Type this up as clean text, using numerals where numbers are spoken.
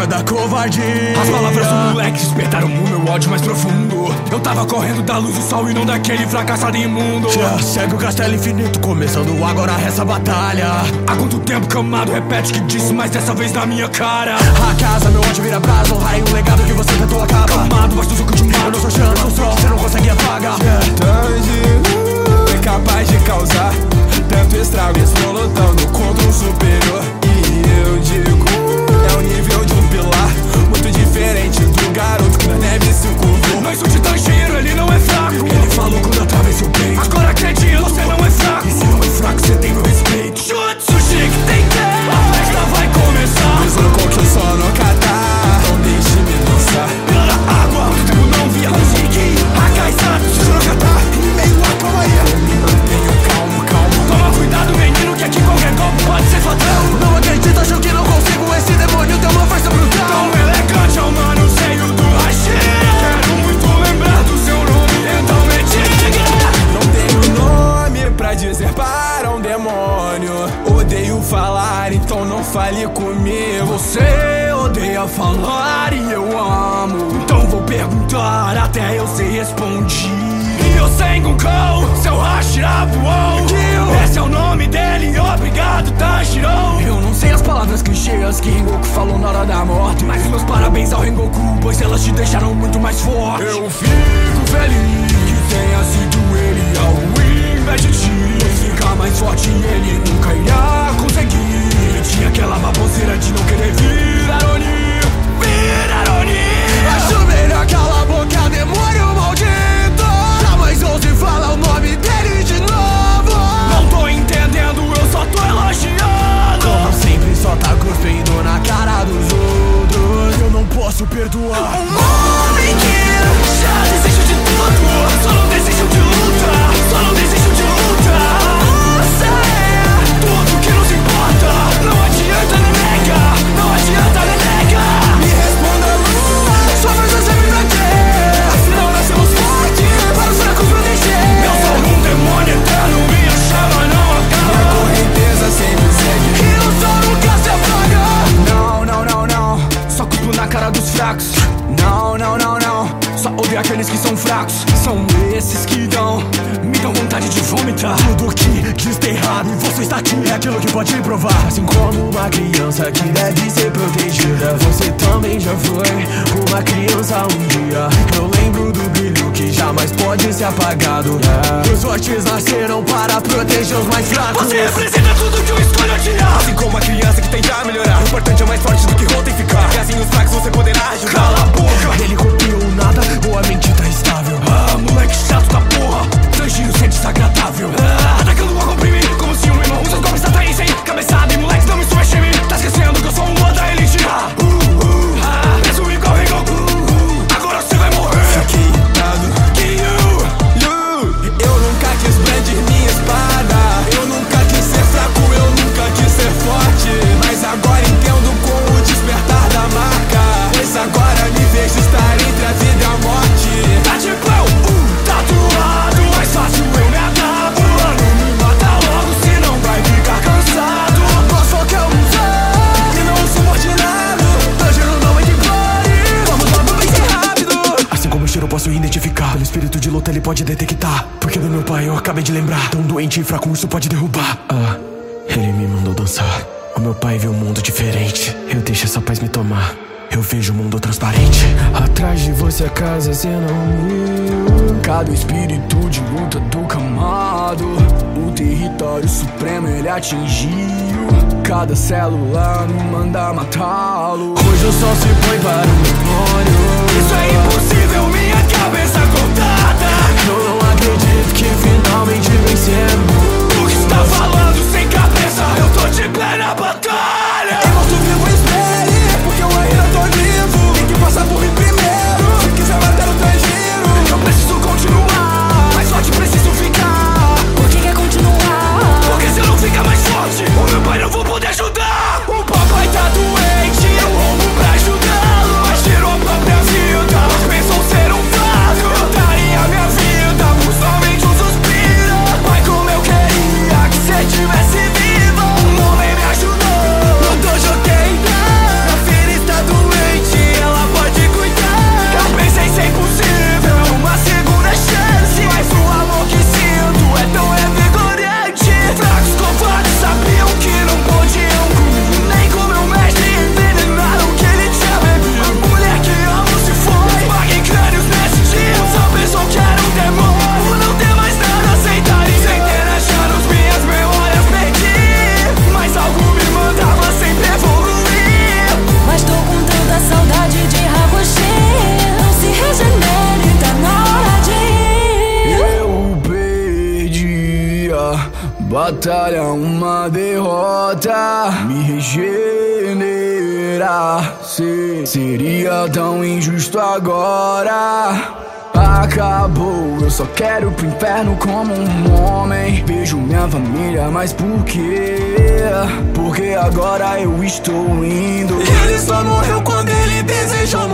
raiva da covardia. As palavras do moleque despertaram o meu ódio mais profundo. Eu tava correndo da luz do sol e não daquele fracassado imundo. Segue o castelo infinito, começando agora essa batalha. Há quanto tempo que amado repete que disse, mas dessa vez na minha cara. A casa, meu ódio vira brasa, honrarei um legado que você tentou acabar. Calmado, basta o soco de um Eu não sou chama, sou sol, você não consegue apagar. É capaz de causar tanto estrago. Estou lutando contra um superior. E eu digo, é o nível de um pilar muito diferente do garoto que na neve se curvou. Mas o Tanjiro, ele não é fraco. Ele falou quando atravessei o peito. Agora acredito, você não é fraco. E se não é fraco, você tem meu respeito. Jutsu Shikitenten, a festa vai começar. Deslocou que eu só não catar, então deixe-me dançar. Pela água, muito tempo não via Shiki Hakaisatsu no catar. Em meio à calmaria, eu me mantenho calmo. Toma cuidado, menino, que aqui qualquer golpe pode ser fatal. Não acredito, acho que não consigo. Esse demônio tem uma força brutal. Tão elegante, é o manuseio do Hashira. Quero muito lembrar do seu nome, então me diga. Não tenho nome pra dizer para um demônio. Odeio falar, então não fale comigo. Você odeia falar e eu amo. Então vou perguntar até eu ser respondido. Ryosengoku, seu Hashira voou. Esse é o nome dele, obrigado Tanjiro. Eu não sei as palavras clichês que Rengoku falou na hora da morte, mas meus parabéns ao Rengoku, pois elas te deixaram muito mais forte. Eu fico feliz que tenha sido ele ao invés de ti. Ficar mais forte ele nunca irá conseguir. Ele tinha aquela baboseira de não querer virar Oni. Virar Oni. Acho melhor cala a boca, demônio maldito. Jamais ouse falar o nome dele de novo. Não tô entendendo, eu só tô elogiando. Como sempre só tá cuspindo na cara dos outros. Eu não posso perdoar um homem que já desistiu de tudo. Só não desistiu de luta. Só não desistiu de luta. Você é tudo que nos importa. Não adianta me negar. Não adianta me negar. Me responda, lua, sua força serve pra quê? Afinal nascemos fortes para os fracos proteger. Eu sou um demônio eterno, minha chama não acaba. Minha correnteza sempre segue. E o sol nunca se apaga. Não, só cuspo na cara dos fracos. Não, só odeio aqueles que são fracos. São esses que me dão vontade de vomitar. Tudo que diz tá errado e você está aqui é aquilo que pode provar. Assim como uma criança que deve ser protegida, você também já foi uma criança um dia. Eu lembro do brilho que jamais pode ser apagado. Os fortes nasceram para proteger os mais fracos. Você representa tudo que eu escolho odiar. Assim como uma criança que tenta melhorar, o importante é mais forte do que ontem ficar. E assim os fracos você poderá ajudar. Cala a boca. Ele copiou nada ou a mente tá estável. Moleque chato da porra. Tanjiro sente desagradável. Atacando a comprimir como se um irmão. Seus golpes atraem sem cabeçada. E moleque não me subestime. Tá esquecendo que eu sou um da elite. Preso igual Rengoku. Agora você vai morrer. Fiquei irritado. Eu nunca quis brandir minha espada. Eu nunca quis ser fraco, eu nunca quis ser forte. Mas agora entendo com o despertar da marca. Pois agora me vejo estar entre a vida e a morte. Tá de pau, tatuado. Mais fácil eu me adapto. Não me mata logo, senão vai ficar cansado. Posso que eu usar e não sou ordinário. Tanjiro não é de glória. Vamos logo, vai ser rápido. Assim como o cheiro eu posso identificar. Pelo espírito de luta ele pode detectar. Porque do meu pai eu acabei de lembrar. Tão doente e fraco, um urso pode derrubar. Ele me mandou dançar. O meu pai viu um mundo diferente. Eu deixo essa paz me tomar. Eu vejo o mundo transparente. Atrás de você a casa cê não viu. Cada espírito de luta do Kamado. O território supremo ele atingiu. Cada célula me manda matá-lo. Hoje o sol se põe para o demônio. Isso é impossível, minha cabeça cortada. Eu não acredito que finalmente vencemos. O que está falando sem cabeça? Eu tô de plena batalha. Eu mostro vivo, espere, porque eu ainda tô vivo. Tem que passar por mim primeiro, se quiser bater o Tanjiro. Eu preciso continuar, mais forte preciso ficar. Por que quer continuar? Porque se eu não ficar mais forte, o meu pai não vou poder ajudar. O papai tá doente, eu roubo pra ajudá-lo. Mas tirou o papel. batalha, uma derrota, me regenerar. Seria tão injusto agora. Acabou, eu só quero ir pro inferno como um homem. Vejo minha família, mas por quê? Porque agora eu estou indo. Ele só morreu quando ele desejou morrer.